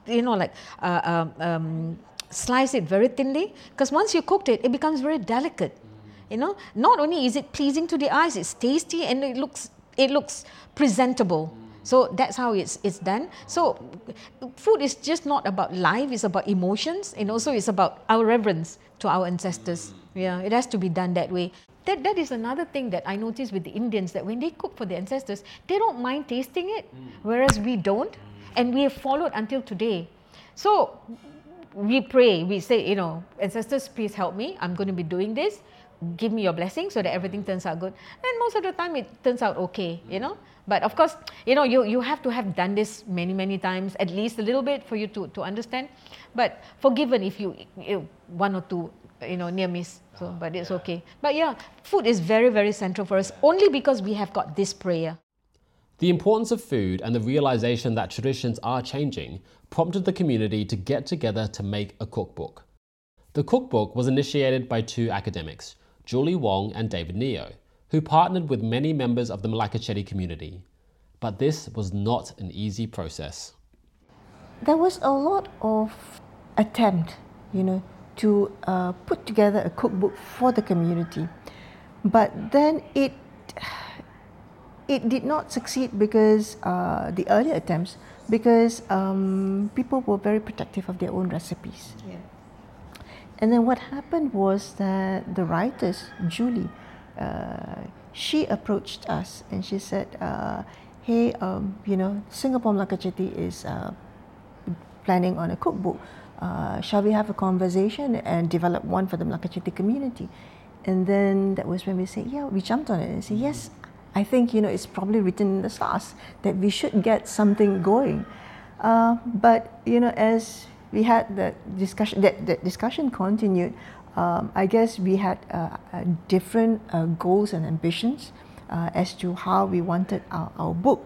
slice it very thinly, because once you cooked it, it becomes very delicate. Not only is it pleasing to the eyes, it's tasty, and it looks presentable. So that's how it's done. So food is just not about life, it's about emotions, and also it's about our reverence to our ancestors. Yeah, it has to be done that way. That is another thing that I noticed with the Indians, that when they cook for their ancestors, they don't mind tasting it, whereas we don't, and we have followed until today. So we pray, we say, ancestors, please help me, I'm going to be doing this. Give me your blessing so that everything turns out good. And most of the time it turns out okay, But of course, you have to have done this many, many times, at least a little bit, for you to understand. But forgiven if you one or two, near miss. So, but it's okay. But yeah, food is very, very central for us, only because we have got this prayer. The importance of food and the realization that traditions are changing prompted the community to get together to make a cookbook. The cookbook was initiated by two academics, Julie Wong and David Neo, who partnered with many members of the Malacca Chetty community. But this was not an easy process. There was a lot of attempt, to put together a cookbook for the community. But then it did not succeed because the earlier attempts, because people were very protective of their own recipes. Yeah. And then what happened was that the writers, Julie, she approached us and she said, hey, Singapore Malacca Chetty is planning on a cookbook. Shall we have a conversation and develop one for the Malacca Chetty community? And then that was when we said, we jumped on it and said, yes, I think, it's probably written in the stars that we should get something going. But, as we had the discussion, that discussion continued. I guess we had different goals and ambitions as to how we wanted our book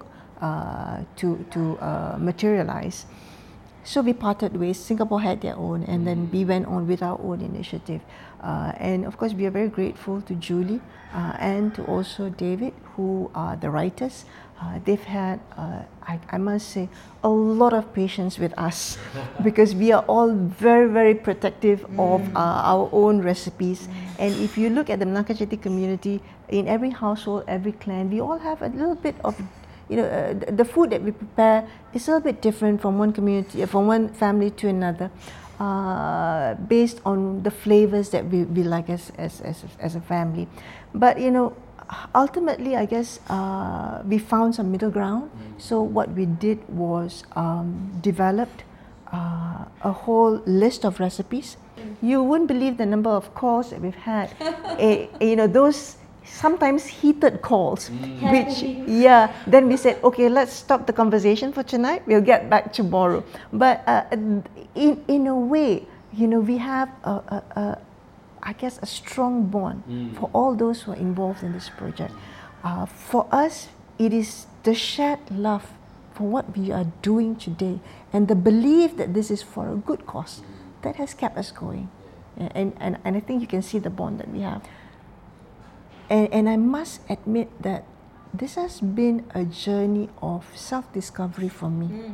to materialize. So we parted ways. Singapore had their own, and then we went on with our own initiative. And of course, we are very grateful to Julie and to also David, who are the writers. They've had, I must say, a lot of patience with us because we are all very, very protective of our own recipes. And if you look at the Malacca Chetty community, in every household, every clan, we all have a little bit of, the food that we prepare is a little bit different from one community, from one family to another, based on the flavors that we like as a family. But ultimately, I guess we found some middle ground. So what we did was developed a whole list of recipes. You wouldn't believe the number of calls that we've had. Those sometimes heated calls, which, then we said, okay, let's stop the conversation for tonight. We'll get back tomorrow. But in a way, we have I guess a strong bond for all those who are involved in this project. For us, it is the shared love for what we are doing today and the belief that this is for a good cause that has kept us going. And I think you can see the bond that we have. And I must admit that this has been a journey of self-discovery for me.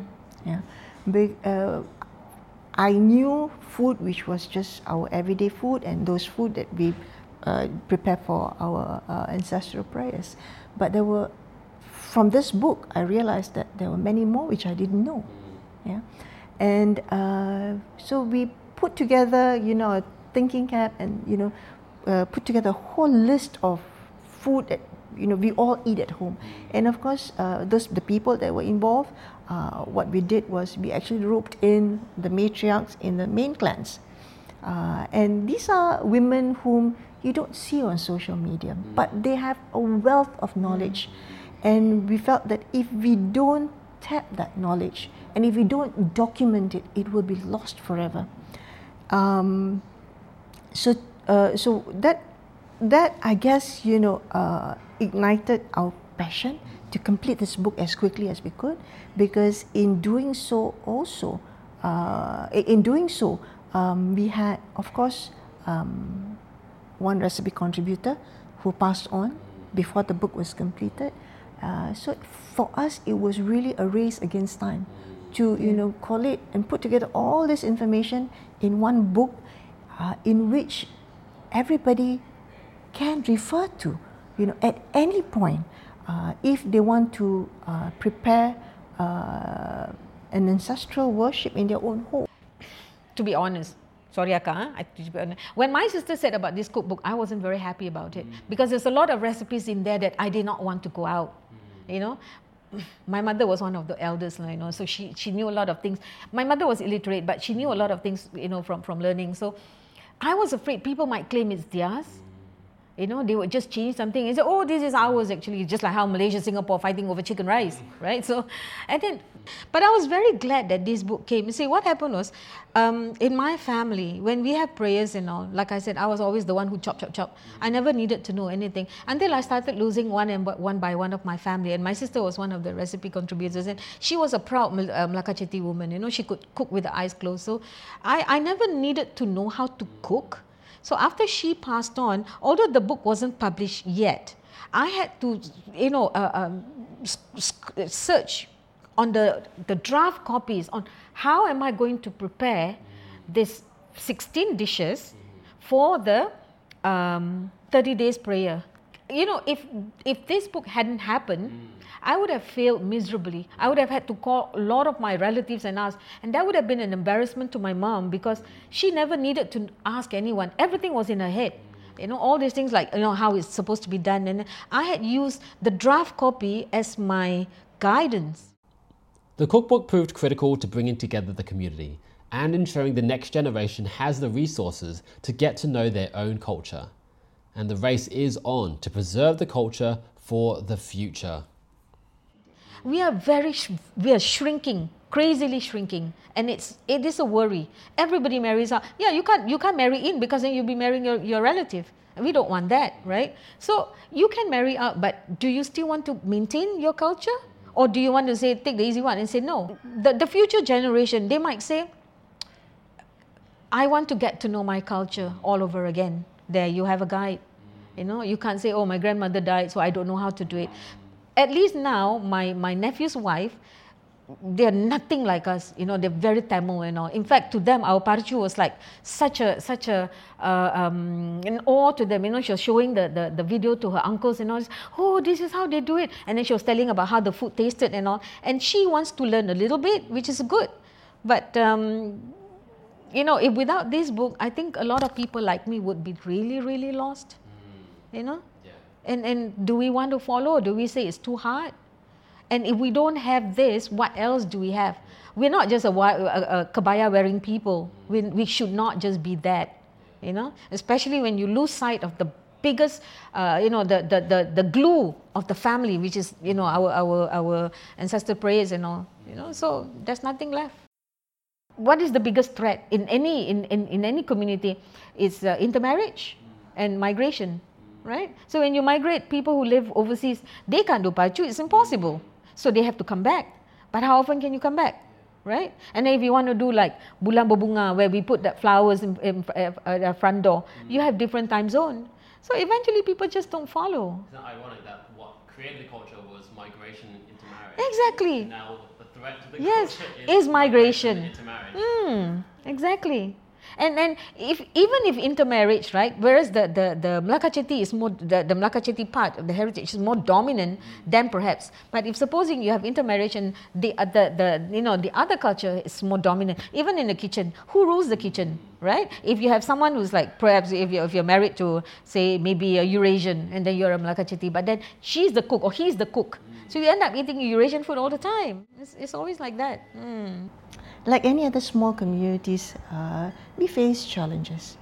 I knew food which was just our everyday food and those food that we prepare for our ancestral prayers. But from this book, I realized that there were many more which I didn't know. And so we put together, a thinking cap and, put together a whole list of food that, we all eat at home. And of course, the people that were involved, what we did was we actually roped in the matriarchs in the main clans. And these are women whom you don't see on social media, but they have a wealth of knowledge. And we felt that if we don't tap that knowledge and if we don't document it, it will be lost forever. So that I guess, ignited our passion to complete this book as quickly as we could, because in doing so also, we had, of course, one recipe contributor who passed on before the book was completed. So for us, it was really a race against time to, collate and put together all this information in one book, in which everybody can refer to, at any point, if they want to prepare an ancestral worship in their own home. To be honest, sorry Akka, when my sister said about this cookbook, I wasn't very happy about it because there's a lot of recipes in there that I did not want to go out. My mother was one of the elders, so she knew a lot of things. My mother was illiterate, but she knew a lot of things, from learning. So I was afraid people might claim it's theirs. They would just change something and say, oh, this is ours actually, just like how Malaysia, Singapore fighting over chicken rice, right? So, but I was very glad that this book came. You see, what happened was, in my family, when we have prayers and all, like I said, I was always the one who chop. I never needed to know anything until I started losing one by one of my family. And my sister was one of the recipe contributors, and she was a proud Melaka Chetty woman. She could cook with the eyes closed. So I never needed to know how to cook. So after she passed on, although the book wasn't published yet, I had to, search on the draft copies on how am I going to prepare this 16 dishes for the 30 days prayer. If this book hadn't happened, I would have failed miserably. I would have had to call a lot of my relatives and ask, and that would have been an embarrassment to my mom because she never needed to ask anyone. Everything was in her head. All these things like, how it's supposed to be done. And I had used the draft copy as my guidance. The cookbook proved critical to bringing together the community and ensuring the next generation has the resources to get to know their own culture. And the race is on to preserve the culture for the future. We are shrinking, crazily shrinking, and it is a worry. Everybody marries out. Yeah, you can't marry in because then you'll be marrying your relative. And we don't want that, right? So you can marry out, but do you still want to maintain your culture? Or do you want to say, take the easy one and say no? The future generation, they might say, I want to get to know my culture all over again. There, you have a guide. You can't say, oh, my grandmother died, so I don't know how to do it. At least now, my nephew's wife, they're nothing like us. They're very Tamil and all. In fact, to them, our parchu was like such an awe to them. She was showing the video to her uncles and all. Oh, this is how they do it. And then she was telling about how the food tasted and all. And she wants to learn a little bit, which is good. But if without this book, I think a lot of people like me would be really, really lost. And do we want to follow, or do we say it's too hard? And if we don't have this, what else do we have? We're not just a kebaya wearing people. We should not just be that, especially when you lose sight of the biggest, the glue of the family, which is, our ancestor prayers and all, so there's nothing left. What is the biggest threat in any community? Is intermarriage and migration, right? So when you migrate, people who live overseas, they can't do pacu, it's impossible. So they have to come back. But how often can you come back, right? And then if you want to do like bulan berbunga, where we put that flowers in the front door, you have different time zone. So eventually people just don't follow. It's not ironic that what created the culture was migration into marriage. Exactly. And now the threat to the Yes, culture is migration into marriage. Exactly. And even if intermarriage, right? Whereas the Melaka Chetty is more, the Melaka Chetty part of the heritage is more dominant than perhaps. But if supposing you have intermarriage and the other culture is more dominant, even in the kitchen, who rules the kitchen, right? If you have someone who's like, perhaps if you're married to, say, maybe a Eurasian, and then you're a Melaka Chetty, but then she's the cook or he's the cook, so you end up eating Eurasian food all the time. It's always like that. Like any other small communities, we face challenges,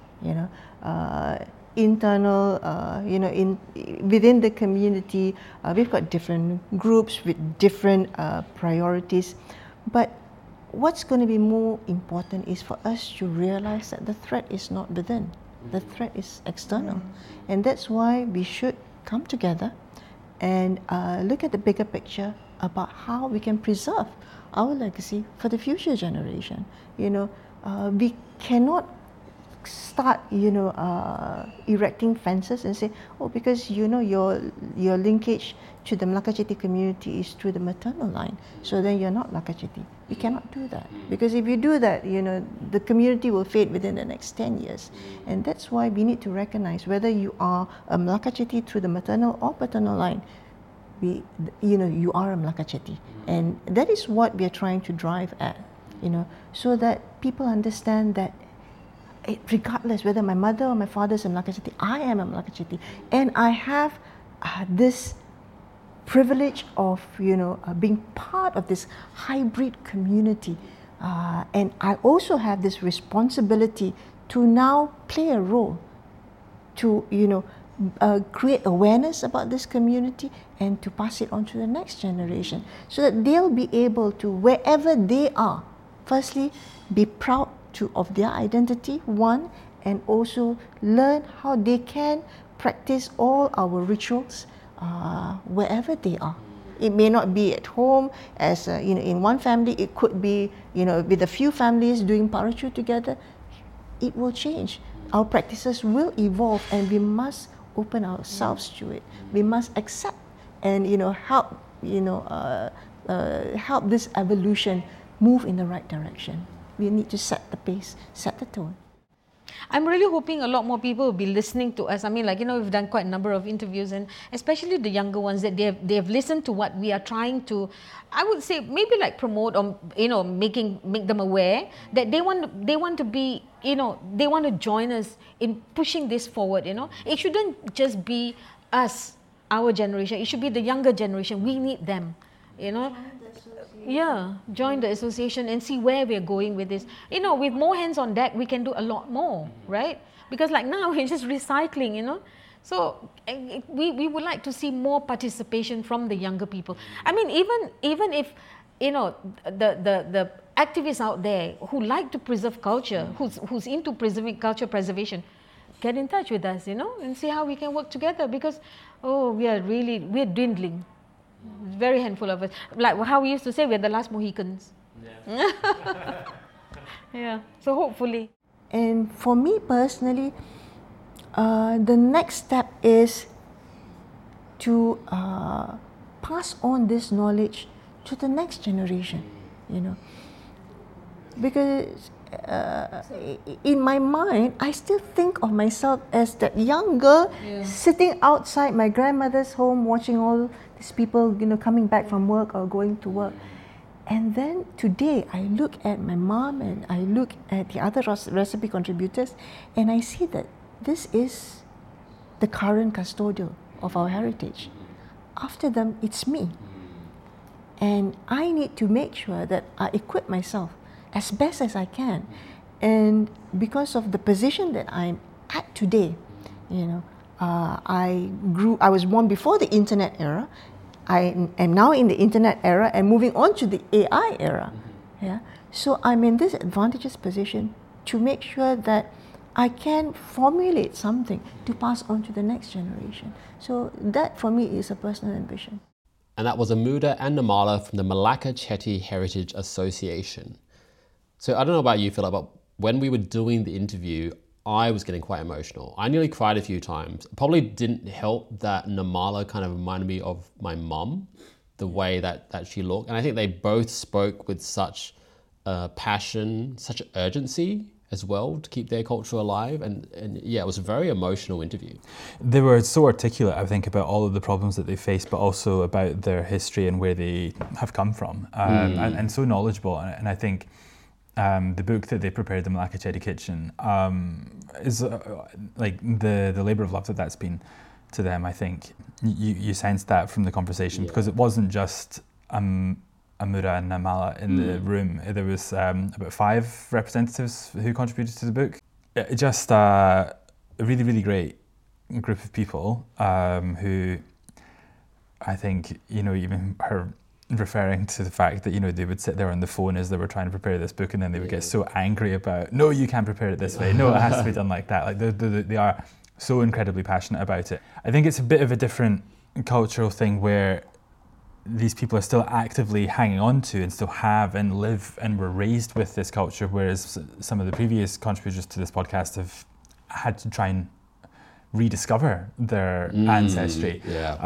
internal, within the community, we've got different groups with different priorities. But what's going to be more important is for us to realize that the threat is not within, the threat is external. And that's why we should come together and look at the bigger picture about how we can preserve our legacy for the future generation. We cannot start, erecting fences and say, oh, because your linkage to the Melaka Chetty community is through the maternal line, so then you're not Melaka Chetty. We cannot do that, because if you do that, the community will fade within the next 10 years. And that's why we need to recognize whether you are a Melaka Chetty through the maternal or paternal line. You are a Melaka Chetty, and that is what we are trying to drive at, so that people understand that regardless whether my mother or my father is a Melaka Chetty, I am a Melaka Chetty, and I have this privilege of being part of this hybrid community, and I also have this responsibility to now play a role to create awareness about this community and to pass it on to the next generation, so that they'll be able to, wherever they are, firstly be proud of their identity, one, and also learn how they can practice all our rituals wherever they are. It may not be at home as in one family. It could be with a few families doing parachu together. It will change. Our practices will evolve, and we must open ourselves to it. We must accept and help help this evolution move in the right direction. We need to set the pace, set the tone. I'm really hoping a lot more people will be listening to us. I mean, we've done quite a number of interviews, and especially the younger ones, that they have listened to what we are trying to, I would say, maybe promote, or make them aware that they want to be, they want to join us in pushing this forward. It shouldn't just be us, our generation. It should be the younger generation. We need them. Join the association and see where we're going with this. With more hands on deck, we can do a lot more, right? Because now we're just recycling, So we would like to see more participation from the younger people. I mean, even if the activists out there who like to preserve culture, who's into preserving culture preservation, get in touch with us, and see how we can work together. Because we're dwindling. Very handful of us. Like how we used to say, we're the last Mohicans. Yeah. So hopefully. And for me personally, the next step is to pass on this knowledge to the next generation, because in my mind, I still think of myself as that young girl sitting outside my grandmother's home, watching all these people, coming back from work or going to work. And then today, I look at my mom and I look at the other recipe contributors, and I see that this is the current custodial of our heritage. After them, it's me. And I need to make sure that I equip myself as best as I can. And because of the position that I'm at today, I was born before the internet era. I am now in the internet era and moving on to the AI era. Yeah. So I'm in this advantageous position to make sure that I can formulate something to pass on to the next generation. So that for me is a personal ambition. And that was Amuda and Nirmala from the Malacca Chetty Heritage Association. So I don't know about you, Philip, but when we were doing the interview, I was getting quite emotional. I nearly cried a few times. It probably didn't help that Nirmala kind of reminded me of my mum, the way that she looked. And I think they both spoke with such passion, such urgency as well to keep their culture alive. And yeah, it was a very emotional interview. They were so articulate, I think, about all of the problems that they faced, but also about their history and where they have come from, and so knowledgeable. And I think the book that they prepared, The Malacca Chetty Kitchen, is like the labour of love that's been to them. I think you sensed that from the conversation, because it wasn't just Amuda and Nirmala in the room. There was about 5 representatives who contributed to the book. Just a really, really great group of people who, I think, even her referring to the fact that, they would sit there on the phone as they were trying to prepare this book, and then they would get so angry about, no, you can't prepare it this way. No, it has to be done like that. Like they are so incredibly passionate about it. I think it's a bit of a different cultural thing where these people are still actively hanging on to and still have and live and were raised with this culture, whereas some of the previous contributors to this podcast have had to try and rediscover their ancestry.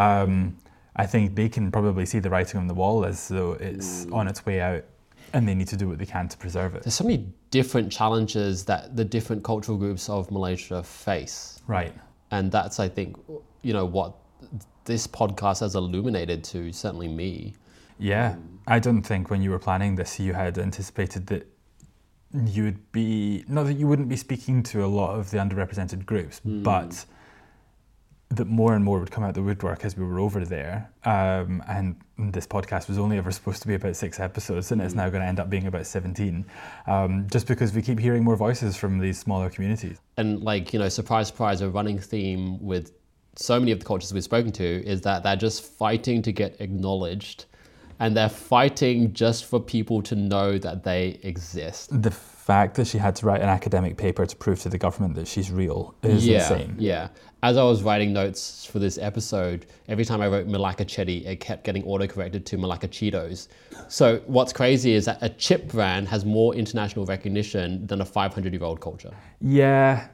I think they can probably see the writing on the wall as though it's on its way out, and they need to do what they can to preserve it. There's so many different challenges that the different cultural groups of Malaysia face. Right. And that's, I think, what this podcast has illuminated to certainly me. Yeah. I don't think when you were planning this, you had anticipated that you would be, not that you wouldn't be speaking to a lot of the underrepresented groups, but that more and more would come out the woodwork as we were over there. And this podcast was only ever supposed to be about 6 episodes, and it's now going to end up being about 17, just because we keep hearing more voices from these smaller communities. And surprise, surprise, a running theme with so many of the cultures we've spoken to is that they're just fighting to get acknowledged, and they're fighting just for people to know that they exist. The fact that she had to write an academic paper to prove to the government that she's real is insane. Yeah. As I was writing notes for this episode, every time I wrote Malacca Chetty, it kept getting autocorrected to Malacca Cheetos. So what's crazy is that a chip brand has more international recognition than a 500-year-old culture. Yeah.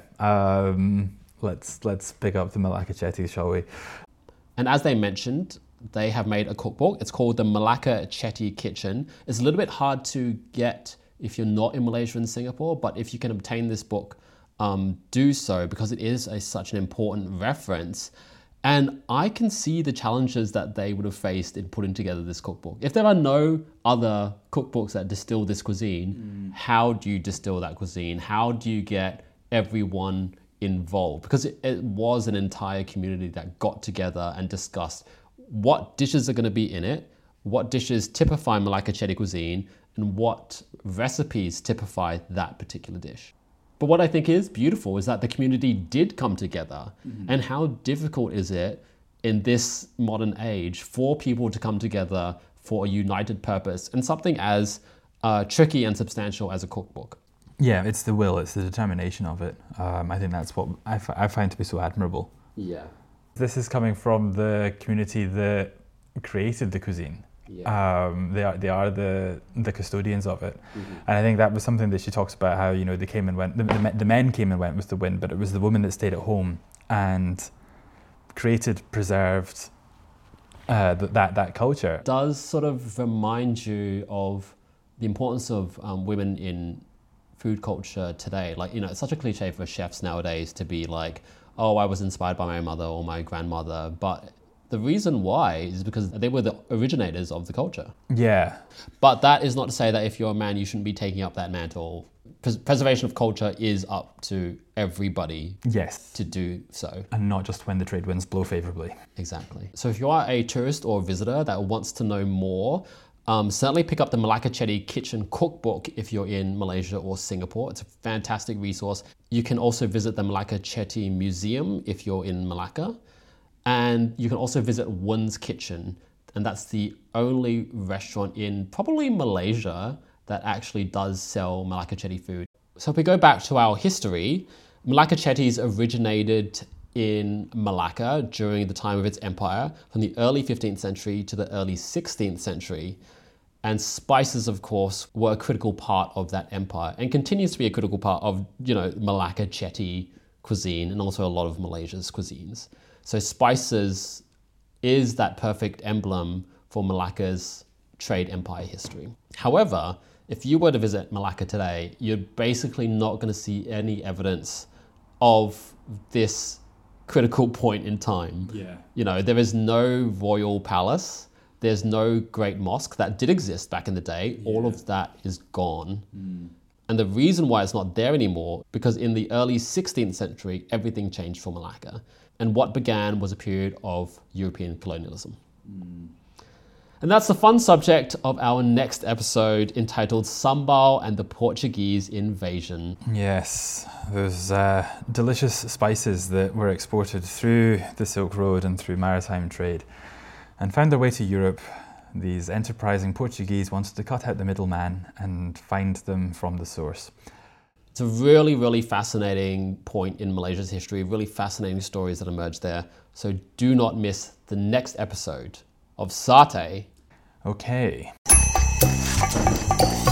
Let's pick up the Malacca Chetty, shall we? And as they mentioned, they have made a cookbook. It's called the Malacca Chetty Kitchen. It's a little bit hard to get if you're not in Malaysia and Singapore, but if you can obtain this book, do so, because it is such an important reference. And I can see the challenges that they would have faced in putting together this cookbook. If there are no other cookbooks that distill this cuisine, how do you distill that cuisine? How do you get everyone involved? Because it was an entire community that got together and discussed what dishes are going to be in it, what dishes typify Malacca Chetty cuisine, and what recipes typify that particular dish. But what I think is beautiful is that the community did come together. And how difficult is it in this modern age for people to come together for a united purpose and something as tricky and substantial as a cookbook? Yeah, it's the will, it's the determination of it. I think that's what I find to be so admirable. Yeah. This is coming from the community that created the cuisine. Yeah. They are the custodians of it, and I think that was something that she talks about, how they came and went. The men came and went with the wind, but it was the women that stayed at home and created, preserved that culture. It does sort of remind you of the importance of women in food culture today. Like, it's such a cliche for chefs nowadays to be like, oh, I was inspired by my mother or my grandmother, but the reason why is because they were the originators of the culture. Yeah. But that is not to say that if you're a man, you shouldn't be taking up that mantle preservation of culture is up to everybody Yes. to do so. And not just when the trade winds blow favourably. Exactly. So if you are a tourist or visitor that wants to know more, certainly pick up the Malacca Chetty Kitchen Cookbook if you're in Malaysia or Singapore. It's a fantastic resource. You can also visit the Malacca Chetty Museum if you're in Malacca. And you can also visit Wynn's Kitchen. And that's the only restaurant in probably Malaysia that actually does sell Malacca Chetty food. So if we go back to our history, Malacca Chetties originated in Malacca during the time of its empire, from the early 15th century to the early 16th century. And spices, of course, were a critical part of that empire and continues to be a critical part of, Malacca Chetty cuisine and also a lot of Malaysia's cuisines. So spices is that perfect emblem for Malacca's trade empire history. However, if you were to visit Malacca today, you're basically not going to see any evidence of this critical point in time. Yeah. There is no royal palace. There's no great mosque that did exist back in the day. Yeah. All of that is gone. And the reason why it's not there anymore, because in the early 16th century, everything changed for Malacca. And what began was a period of European colonialism. And that's the fun subject of our next episode, entitled Sambal and the Portuguese Invasion. Yes, those delicious spices that were exported through the Silk Road and through maritime trade and found their way to Europe. These enterprising Portuguese wanted to cut out the middleman and find them from the source. It's a really, really fascinating point in Malaysia's history, really fascinating stories that emerged there. So do not miss the next episode of Satay. Okay.